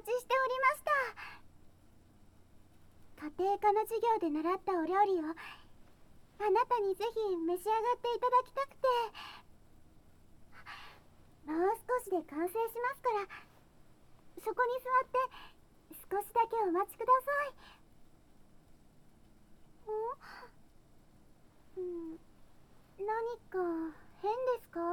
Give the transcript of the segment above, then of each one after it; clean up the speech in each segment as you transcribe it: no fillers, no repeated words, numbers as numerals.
ちしておりました。家庭科の授業で習ったお料理をあなたにぜひ召し上がっていただきたくて。もう少しで完成しますから、そこに座って少しだけお待ちください。何か変ですか？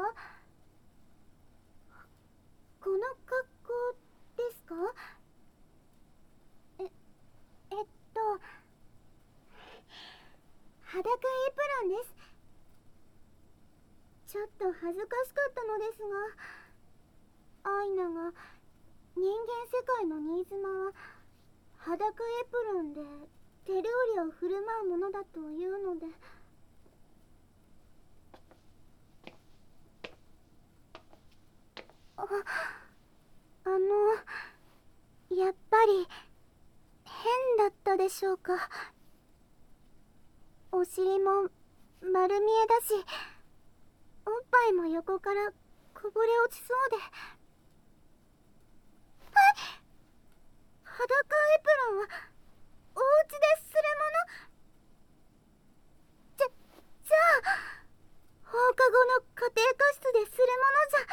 この格好ですか？えっと裸エプロンです。ちょっと恥ずかしかったのですが、アイナが人間世界の新妻は裸エプロンで手料理を振る舞うものだというので。やっぱり変だったでしょうか。お尻も丸見えだし、おっぱいも横からこぼれ落ちそうで。裸エプロンはお家でするもの。じゃあ放課後の家庭科室でするものじゃ。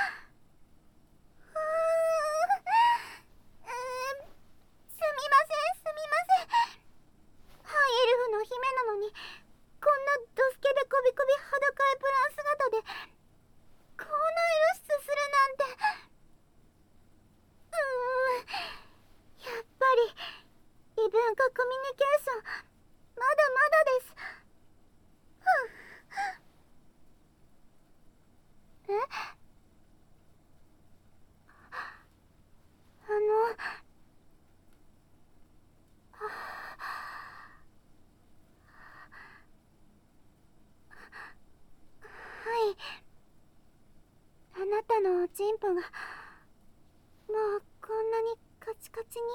すみません、すみません。ハイエルフの姫なのに、こんなドスケベコビコビ裸エプロン姿で校内露出するなんて。やっぱり異文化コミュニケーションまだまだです。あのはい、あなたのおちんぽがもうこんなにカチカチに。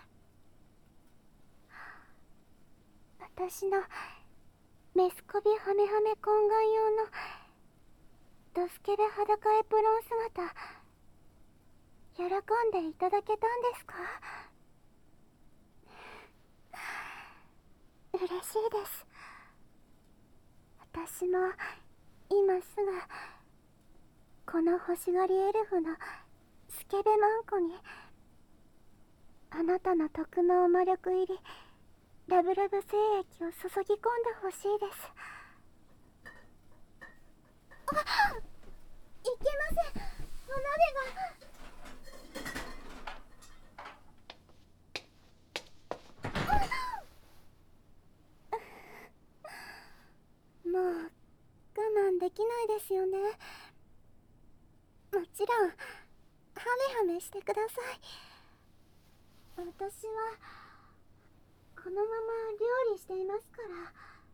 私のメスコビハメハメ懇願用のドスケベ裸エプロン姿、喜んでいただけたんですか？嬉しいです。私も今すぐこの欲しがりエルフのスケベマンコにあなたの特濃魔力入りラブラブ精液を注ぎ込んでほしいです。いけません、お鍋が。もう我慢できないですよね。もちろんハメハメしてください。私はこのまま料理していますから。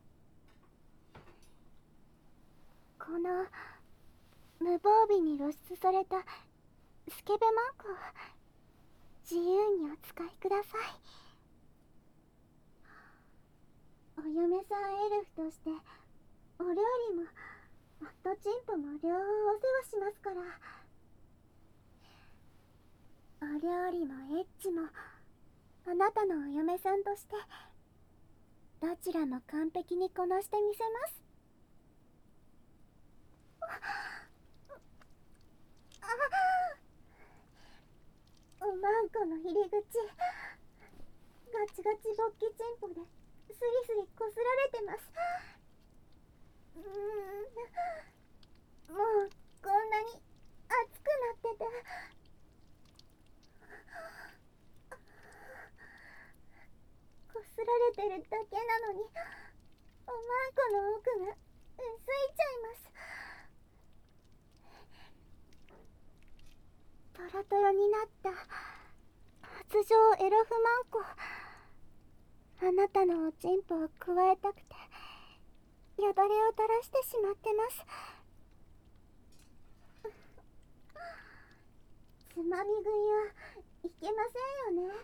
この無防備に露出されたスケベマンコを自由にお使いください。お嫁さんエルフとしてお料理も夫チンポも両方お世話しますから。お料理もエッチもあなたのお嫁さんとしてどちらも完璧にこなしてみせます。おまんこの入り口、ガチガチ勃起チンポでスリスリこすられてます。もうこんなに熱くなってて。こすられてるだけなのにおまんこの奥が薄いちゃいます。トロトロになった発情エロフマンコ、あなたのおちんぽをくわえたくてよだれを垂らしてしまってます。つまみ食いはいけませんよね。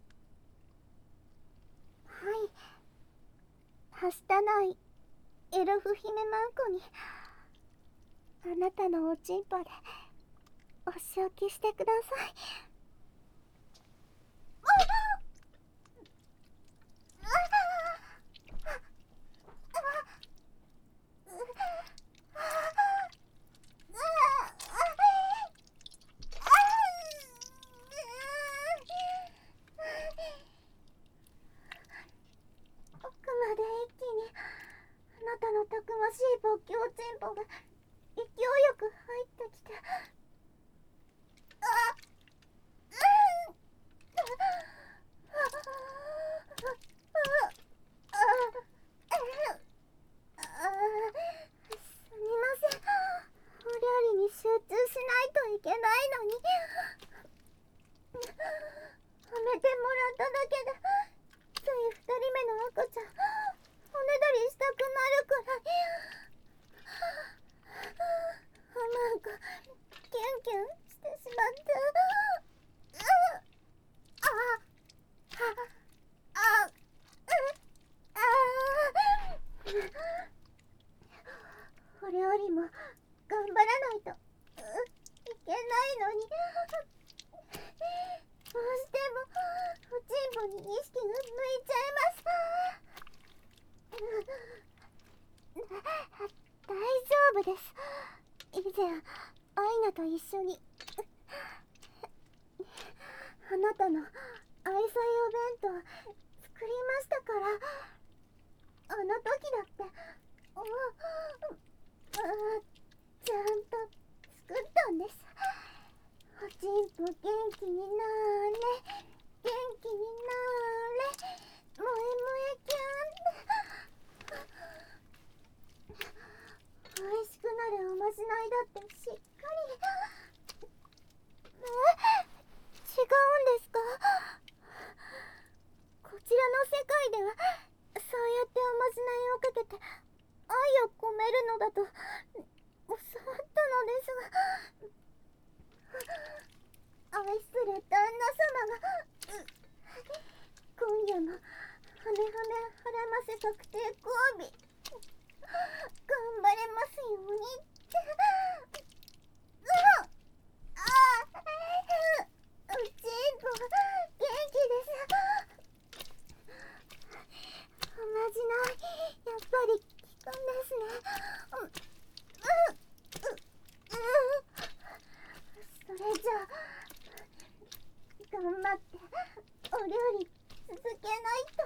はい、はしたないエルフ姫マンコにあなたのおちんぽでお仕置きしてください。 なたのたくましい勃起おちんぽが勢いよく入ってきて、すみません、お料理に集中しないといけないのに、褒めてもらっただけでつい2人目の赤ちゃんおねだりしたくなるくらい、なんかキュンキュンしてしまって、お料理も頑張らないといけないのに、どうしてもおちんぽに意識が向いちゃいます。大丈夫です。以前アイナと一緒にあなたの愛妻お弁当作りましたから。あの時だってちゃんと作ったんです。おちんぽ元気になーれ、元気になーれ、萌え萌えキュン。美味しくなるおまじないだってしっかり。違うんですか？こちらの世界ではそうやっておまじないをかけて愛を込めるのだと教わったのですが、愛する旦那様が今夜もハメハメはらませ確定交尾頑張れますようにってうちんぽ元気です。おまじないやっぱり効くんですね。それじゃあ頑張ってお料理続けないと。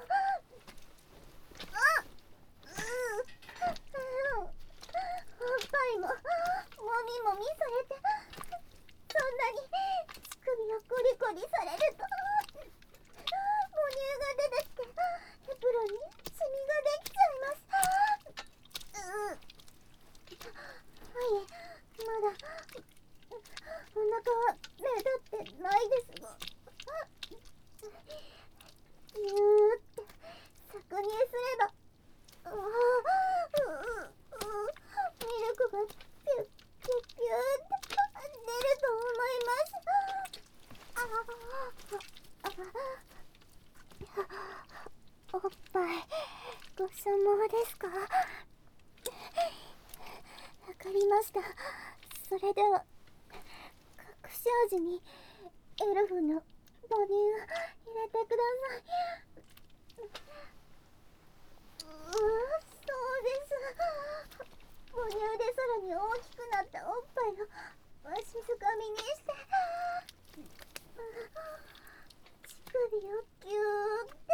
おっぱいももみもみされて、そんなに乳首をコリコリされると母乳が出てきてエプロンにシミができちゃいます。はい、まだお腹は目立ってないですが、ギューって搾乳すればミルクがピュッピュッピュッって出ると思います。おっぱいご所望ですか？わかりました。それでは隠し味にエルフの母乳を入れてください。そうです。母乳でさらに大きくなったおっぱいをわしづかみにして乳首をギューって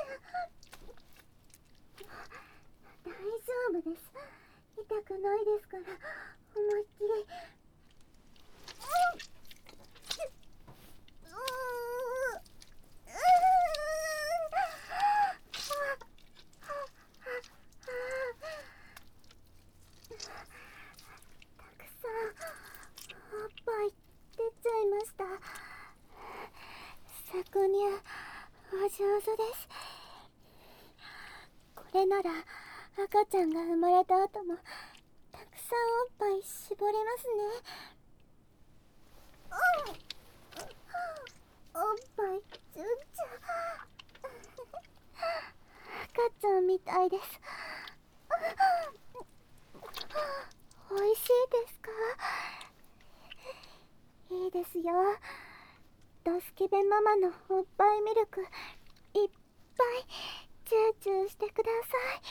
大丈夫です。痛くないですから思いっきり。たくさんおっぱい出ちゃいました。搾乳お上手です。これなら赤ちゃんが生まれた後もたくさんおっぱい絞れますね。おっぱいちゅっちゃ赤ちゃんみたいです。おいしいですか？いいですよ。ドスケベママのおっぱいミルクいっぱいチューチューしてください。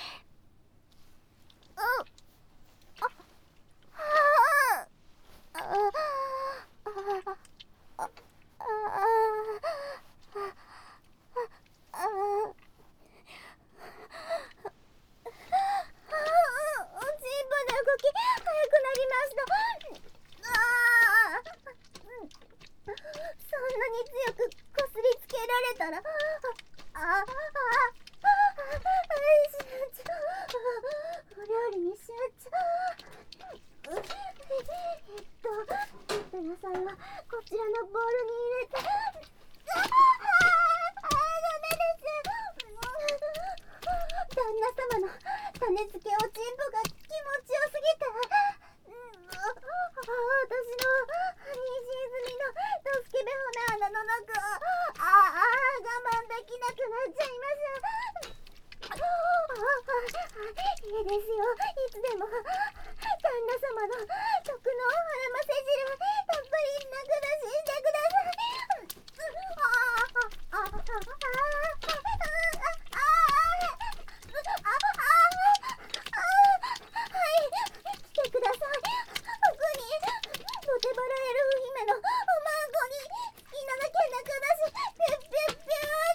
料理に集中。野菜はこちらのボウルに入れて。ダメです。旦那様の種付けおちんぽが気持ちよすぎて、私の妊娠済みのドスケベホな穴の中、我慢できなくなっちゃいます。いいですよ、いつでも。旦那様の特の腹ませ汁たっぷりなくだししてください。はい、来てください。僕にロテバラエルフ姫のおまんこに好きなだけなくだしピュッピュッピューって。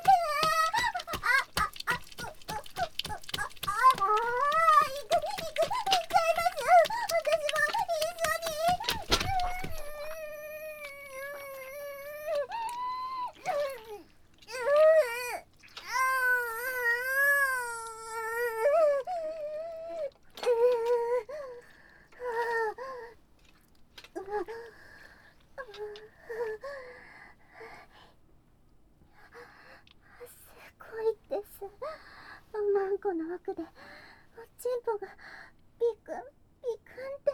この奥でおちんぽがビクンビクンって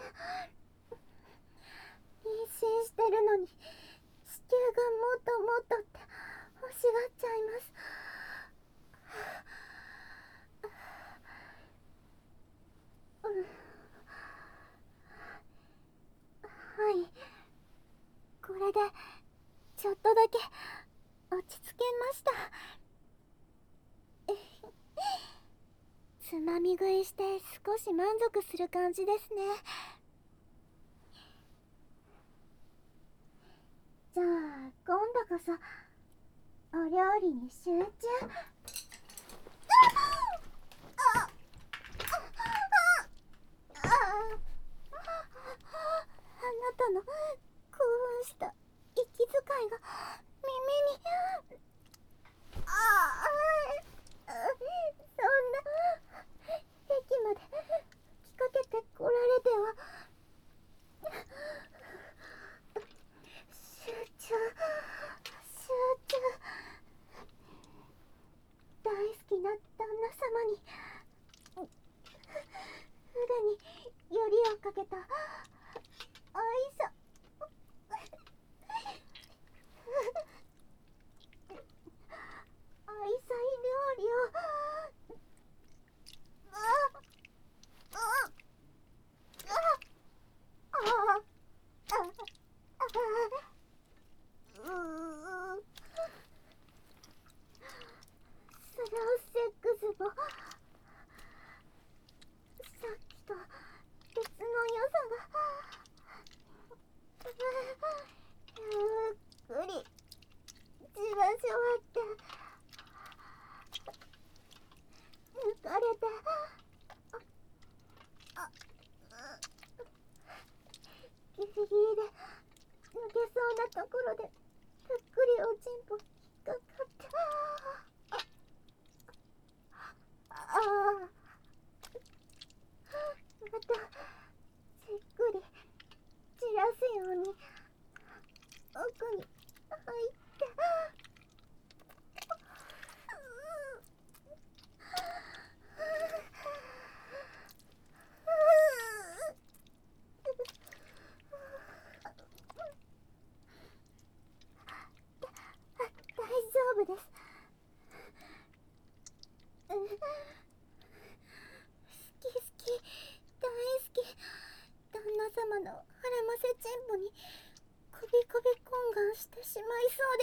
妊娠してるのに子宮がもっともっとって欲しがっちゃいます。はい、これでちょっとだけ落ち着けました。つまみ食いして少し満足する感じですね。じゃあ今度こそお料理に集中。あなたの興奮した息遣いが耳に。そんな駅まで吹きかけてこられては。集中。大好きな旦那様に腕によりをかけた愛さ愛妻料理をスローセックスもさっきと別の良さがゆっくりじわじわって抜かれて、ギリギリで抜けそうなところでぷっくりおちんぽ引っかかって、またじっくり散らすように奥に入って。大丈夫です。好き大好き。旦那様の腹ませチンポにこびこび懇願してしまいそう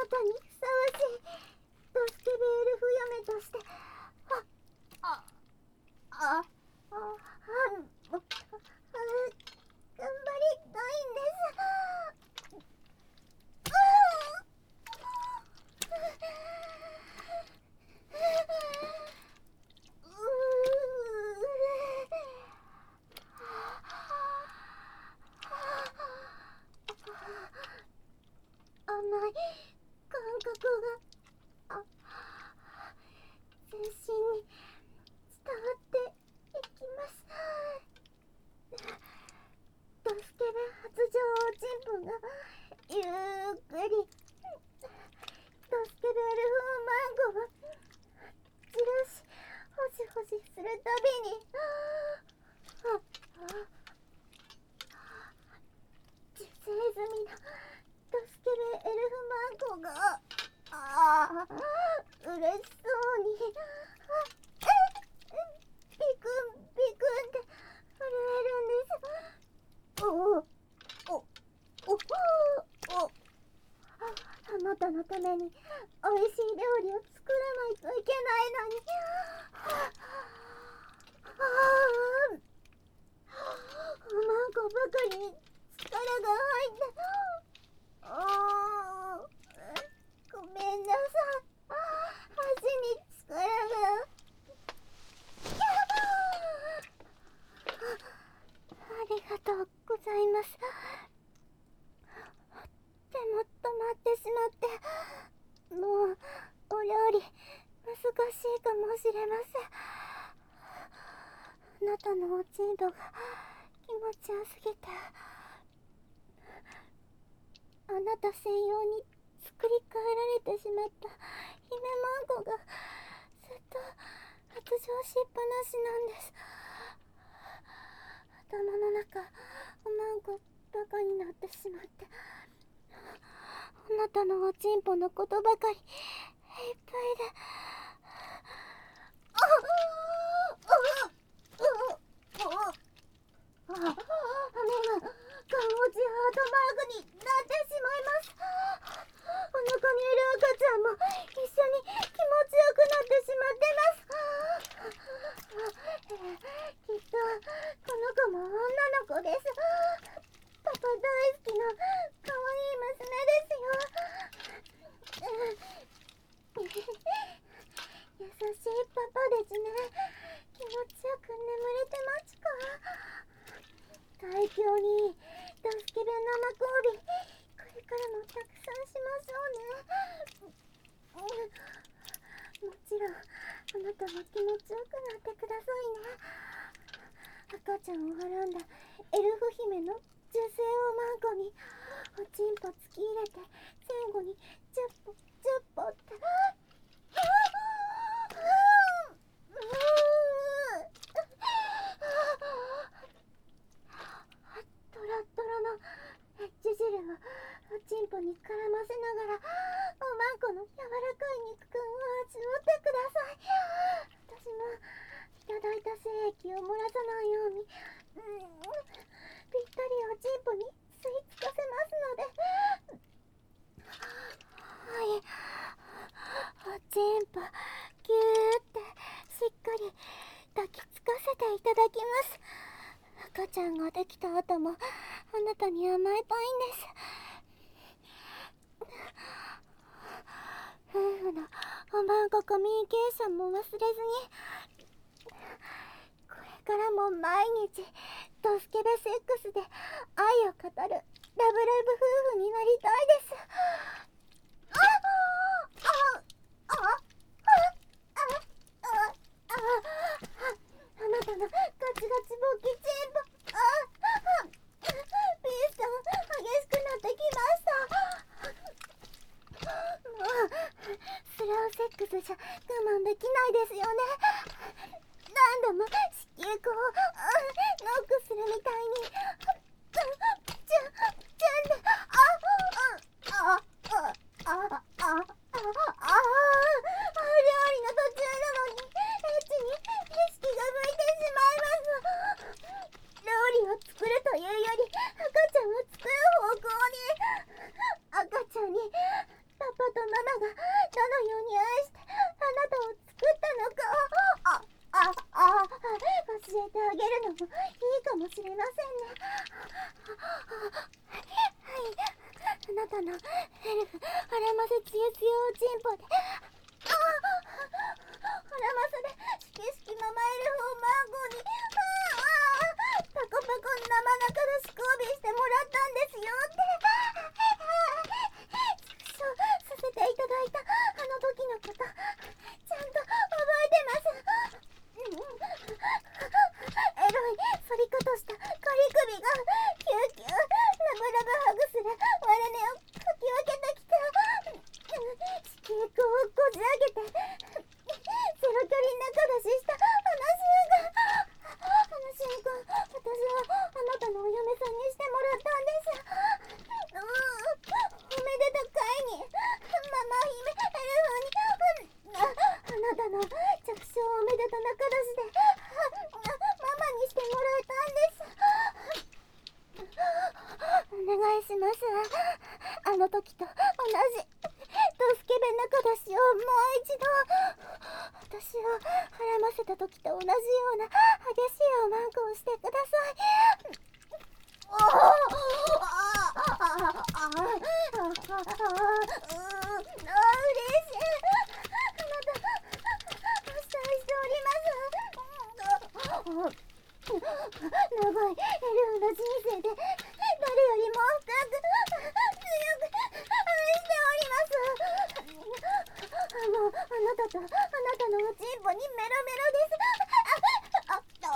たにふさわしいドスケベエルフ嫁として、頑張りたいんです。甘い感覚が全身に伝わっていきます。ドスケベ発情チンポがゆっくりドスケベエルフマンゴをじらしホシホシするたびに受精済みのドスケベエルフマンゴが嬉しそうにピクンピクンって震えるんです。あなたのために美味しい料理を作らないといけないのに。マンゴばかりに力が入って。ごめんなさい。足に力が。ありがとうございます。でも止まってしまって、もうお料理難しいかもしれません。あなたのおちんぽが気持ちよすぎて、あなた専用に作り変えられてしまった姫マンゴがずっと発情しっぱなしなんです。頭の中おまんこバカになってしまって、あなたのおちんぽのことばかりいっぱいで。羽が看護師ハートマークになってしまいます。お腹にいる赤ちゃんも一緒に気持ちよくなってしまってます。きっとこの子も女の子です。パパ大好きな可愛い娘ですよ。優しいパパですね。気持ちよく眠れてますか？最強にドスケベ生交尾、これからもたくさんしましょうね。もちろんあなたも気持ちよくなってくださいね。赤ちゃんをはらんだエルフ姫の受精をマンコにおちんぽ突き入れて、前後にジュッポジュッポって。トロットロのエッジ汁をおちんぽに絡ませながら、おまんこの柔らかい肉感を味わってください。私もいただいた精液を漏らさないようにぴったりおちんぽに吸い付かせますので。はい、おちんぽぎゅーってしっかり抱きつかせていただきます。赤ちゃんができた後もあなたに甘えたいんです。夫婦のおまんこコミュニケーションも忘れずに、これからも毎日ドスケベセックスで愛を語るラブラブ夫婦になりたいです。あなたのガチガチボキチンポ、ピースが激しくなってきました。もうスローセックスじゃ我慢できないですよね。何度も子宮口をノックするみたいにチュンで、料理の途中なのにエッチに意識が向いてしまいます。料理を作るというより赤ちゃんを作る方向に。赤ちゃんにパパと腹ませつやつよおちんぽで、腹ませでしきしきままえる方マーゴに、パコパコ生中出し交尾してもらったんですよって畜生させていただいたあの時のこと、ちゃんと覚えてます。エロい反り方した仮首がキューキューラブラブハグする割れ目をかき分けてきた。地球をこじ上げてゼロ距離中出ししたあの瞬間、私はあなたのお嫁さんにしてもらったんです。おめでた会にママ姫エルフにあなたの着床おめでた中出しでママにしてもらえたんです。お願いします。あの時と同じドスケベ中出しをもう一度。私を腹ませた時と同じような激しいおまんこをしてください。嬉しい。あなた期待しております。長いエルフの人生で誰よりも深く強く愛しております。もうあなたとあなたのおちんぽにメロメロです。ま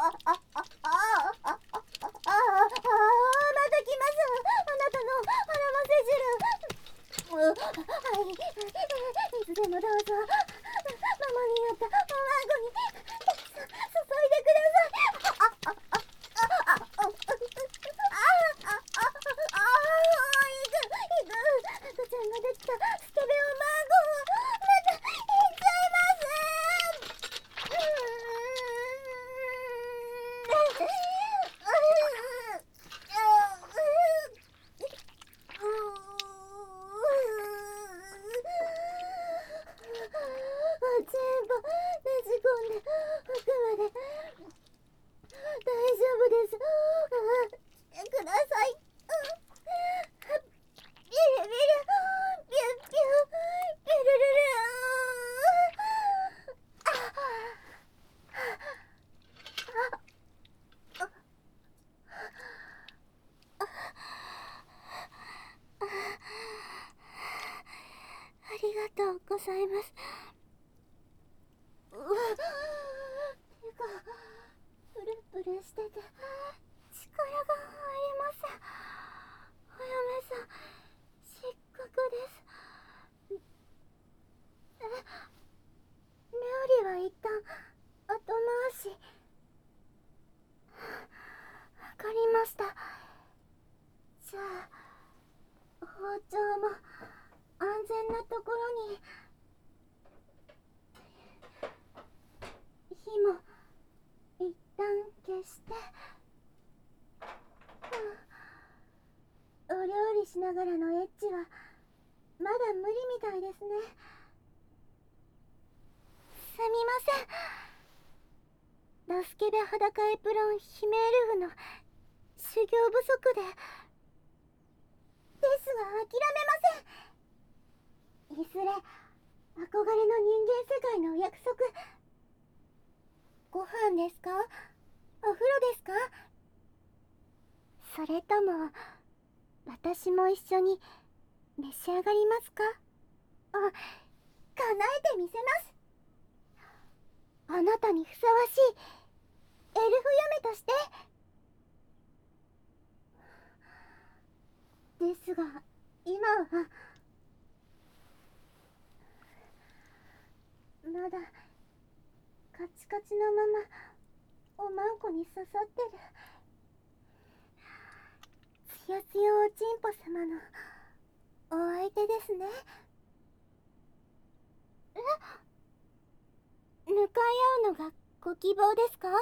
た来ます。あなたの腹ませ汁。はい、いつでもどうぞ。ママになったおまんこにたくさん注いでください。赤ちゃんができたスケベおまんこまたいっちゃいます。全部ねじ込んで奥まで大丈夫です。来てください。ビリビリピュッピュピュルルルありがとうございます。手がプルプルしてて力が入りません。お嫁さん失格です。料理は一旦後回し。わかりました。じゃあ包丁も安全なところに。火も一旦消して、お料理しながらのエッチはまだ無理みたいですね。すみません。ドスケベ裸エプロン姫エルフの修行不足で。ですが諦めません。いずれ憧れの人間世界のお約束。ご飯ですか？お風呂ですか？それとも私も一緒に召し上がりますか？叶えてみせます。あなたにふさわしいエルフ嫁として。ですが今はまだカチカチのままおまんこに刺さってる。つよつよおちんぽ様のお相手ですね。向かい合うのがご希望ですか？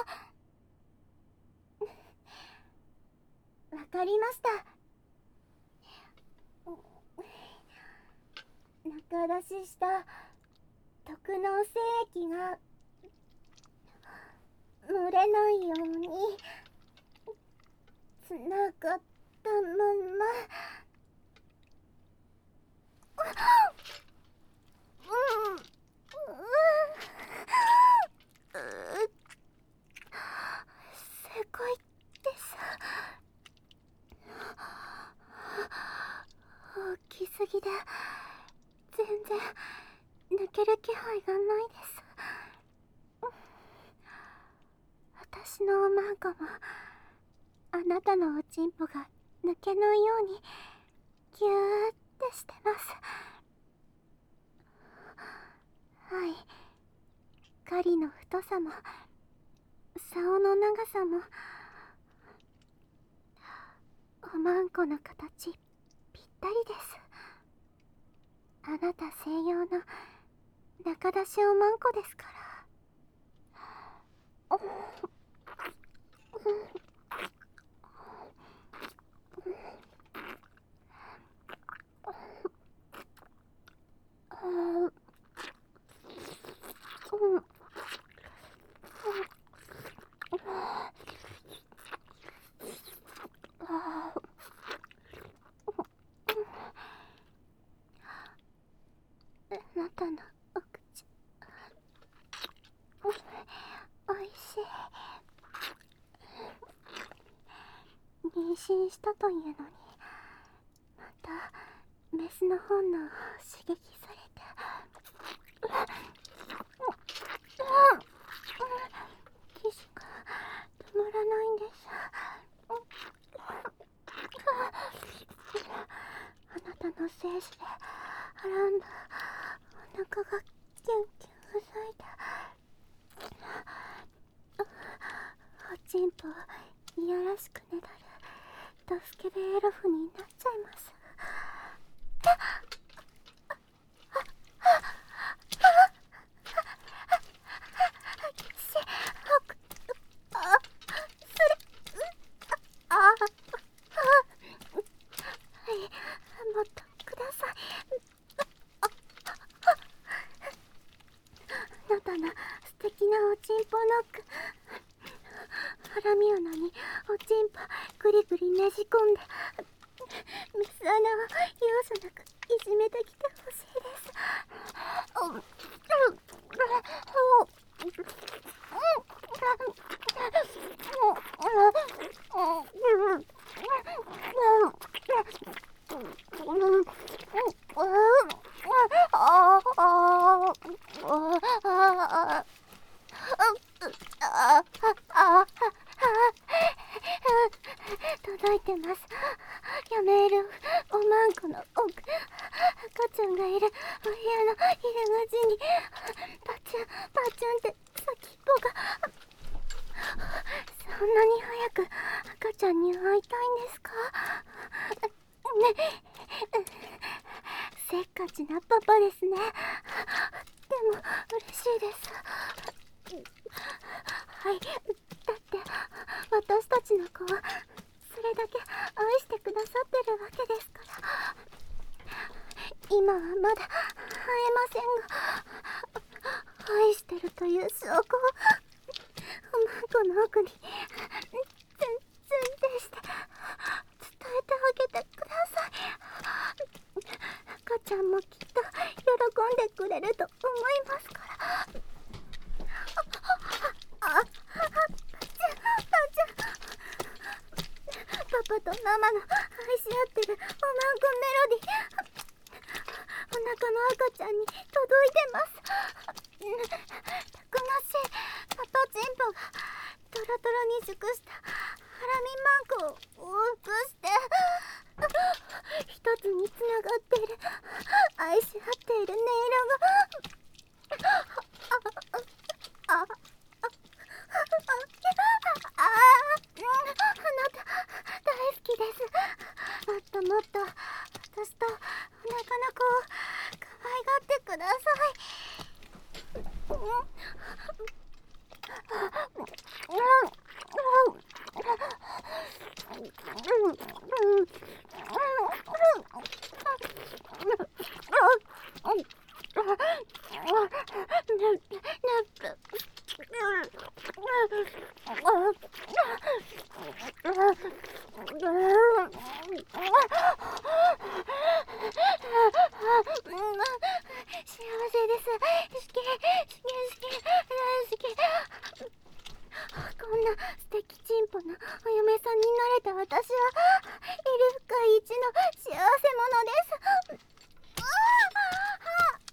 わかりました。中出しした特納精液が漏れないようにつながったまま。 然抜ける気配がないです。私のおまんこもあなたのおちんぽが抜けないようにギューってしてます。はい、狩りの太さも竿の長さもおまんこの形ぴったりです。あなた専用の中出しおまんこですから。あなたのお口おいしい。妊娠したというのにまたメスの本能を刺激されてキスが止まらないんです。あなたの精子ではらんだお腹がキュンキュンうざいておちんぽいやらしくねだるドスケベエロフになっちゃいます。もっとください。あなたの素敵なおちんぽノック、ハラミ穴におちんぽグリグリねじ込んでメス穴を容赦なくいじめてきてほしいです。届いてます。やめるおまんこの奥、赤ちゃんがいるお部屋の入り口にパチュンパチュンって先っぽが。そんなに早く赤ちゃんに会いたいんですかね。せっかちなパパですね。でも嬉しいです。はい、だって私たちの子はそれだけ愛してくださってるわけですから。今はまだ会えませんが、愛してるという証拠をおまんこの奥にツンツンってして伝えてあげてください。赤ちゃんもきっと喜んでくれると思いますから。パパとママの愛し合ってるおまんこメロディお腹の赤ちゃんに届いてます。たくましいパパチンポがトロトロに熟したハラミマンコを往復して一つにつながっている愛し合っている音色があなた大好きです。もっともっと私とお腹の子を可愛がってください。幸せです。好き大好き。こんな素敵チンポなお嫁さんになれた私はイルフ界一の幸せ者です。 。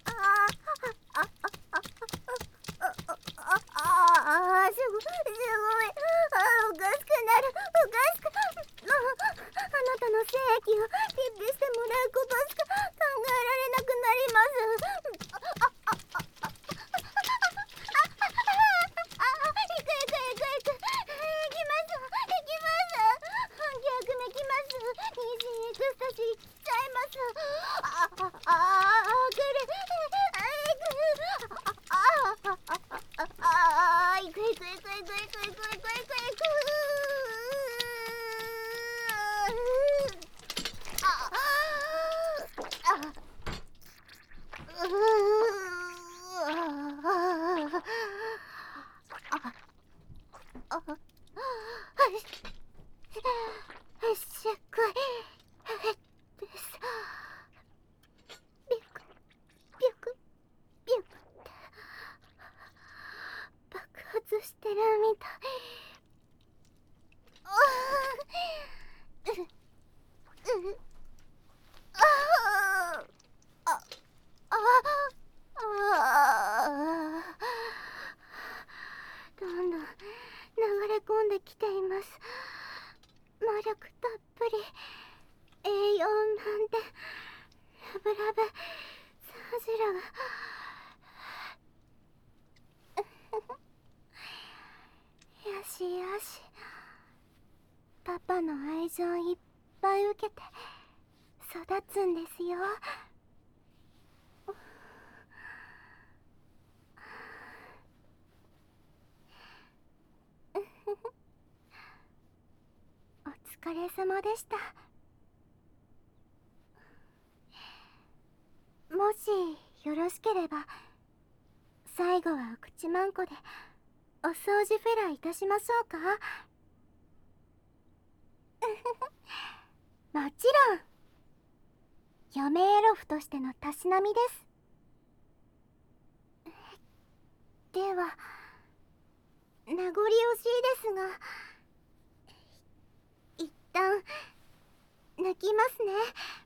魔力たっぷり、栄養満点、ラブラブサジラがよしよし、パパの愛情いっぱい受けて育つんですよ。お疲れ様でした。もしよろしければ最後はお口まんこでお掃除フェラいたしましょうか。もちろん嫁エロフとしてのたしなみです。では名残惜しいですが一旦抜きますね。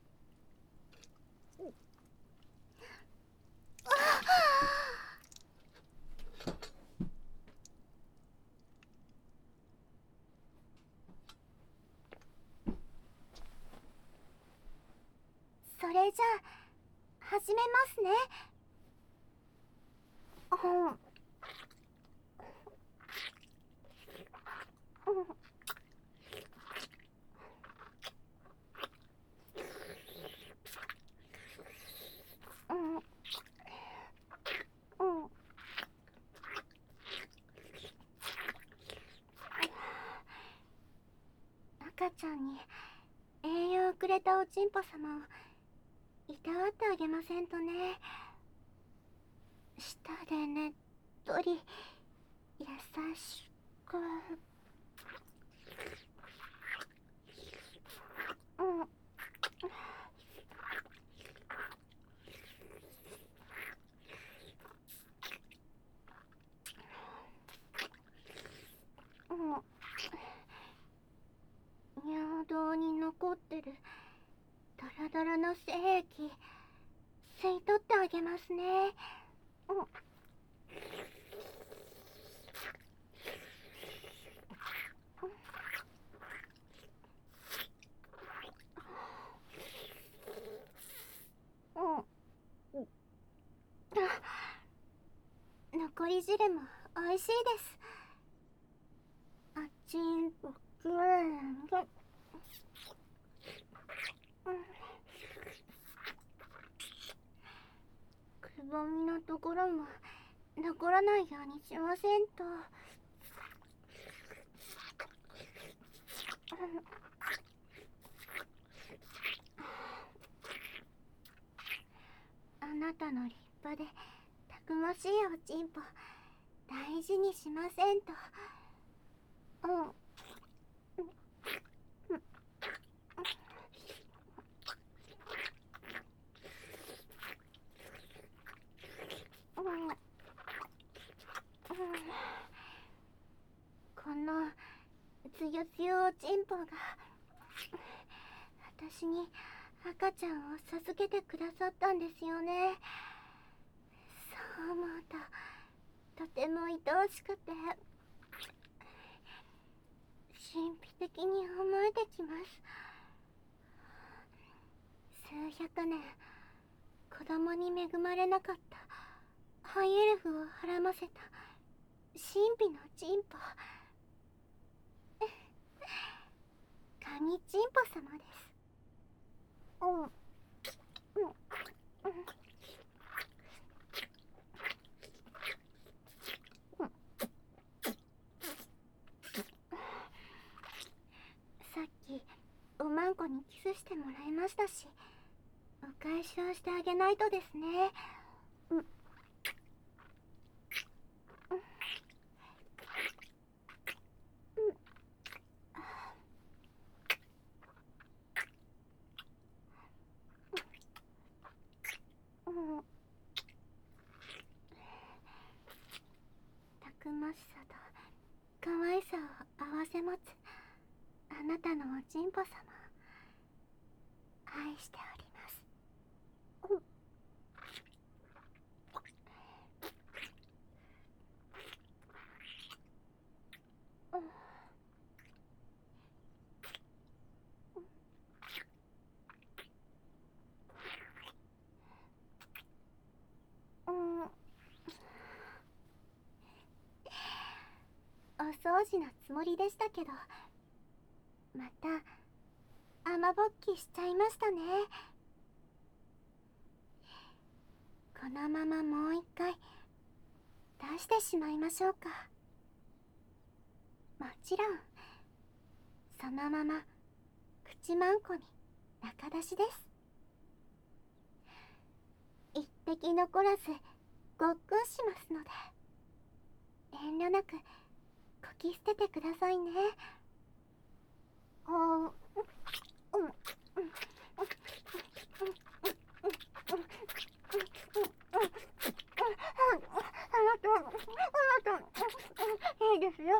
それじゃあ始めますね。赤ちゃんに栄養をくれたおちんぽ様をいたわってあげませんとね。舌でねっとり優しく。尿道に残ってるドラドラの精液吸い取ってあげますね。残り汁も美味しいです。あちんぽくん。くぼみのところも残らないようにしませんと。あなたの立派でたくましいおちんぽ大事にしませんと。このつよつよおちんぽが私に赤ちゃんを授けてくださったんですよね。そう思うととても愛おしくて神秘的に思えてきます。数百年子供に恵まれなかったハイエルフをはらませた神秘のチンポ、カニチンポ様です。さっきおまんこにキスしてもらいましたし、お返しをしてあげないとですね。たくましさと可愛さを併せ持つあなたのおちんぽ様、愛しております。 事なつもりでしたけど、また雨ぼっきしちゃいましたね。このままもう一回出してしまいましょうか。もちろんそのまま口まんこに中出しです。一滴残らずごっくんしますので、遠慮なくこき捨ててくださいね。いいですよ。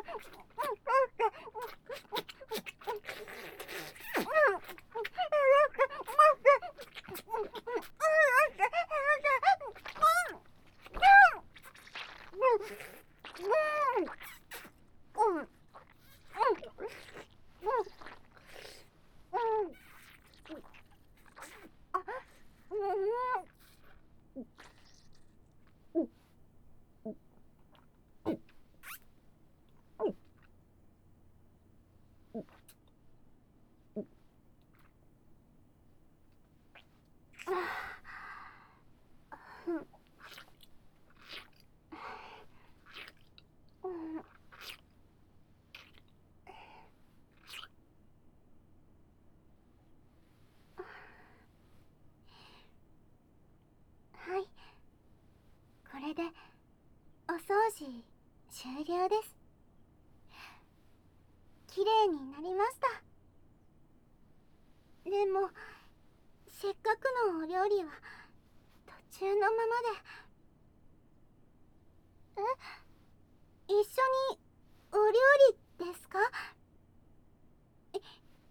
はい、これでお掃除終了です。きれいになりました。でもせっかくのお料理は途中のままで。一緒にお料理ですか？いえ、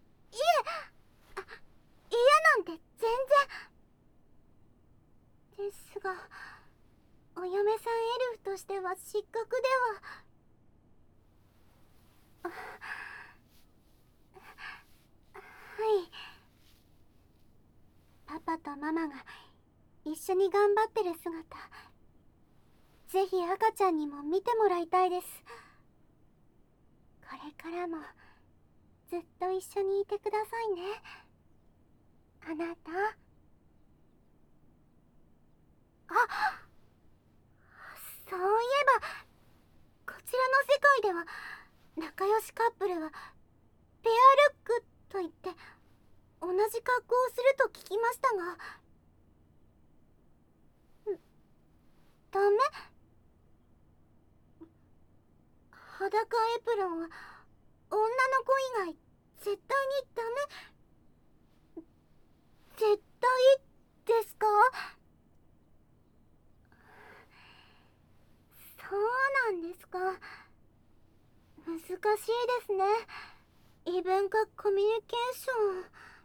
嫌なんて全然ですが、お嫁さんエルフとしては失格では。はい、パパとママが一緒に頑張ってる姿、ぜひ赤ちゃんにも見てもらいたいです。これからもずっと一緒にいてくださいね、あなた。あ、そういえばこちらの世界では仲良しカップルはペアルックといって同じ格好をすると聞きましたが、ダメ？裸エプロンは女の子以外絶対にダメ？絶対ですか？そうなんですか。難しいですね、異文化コミュニケーション。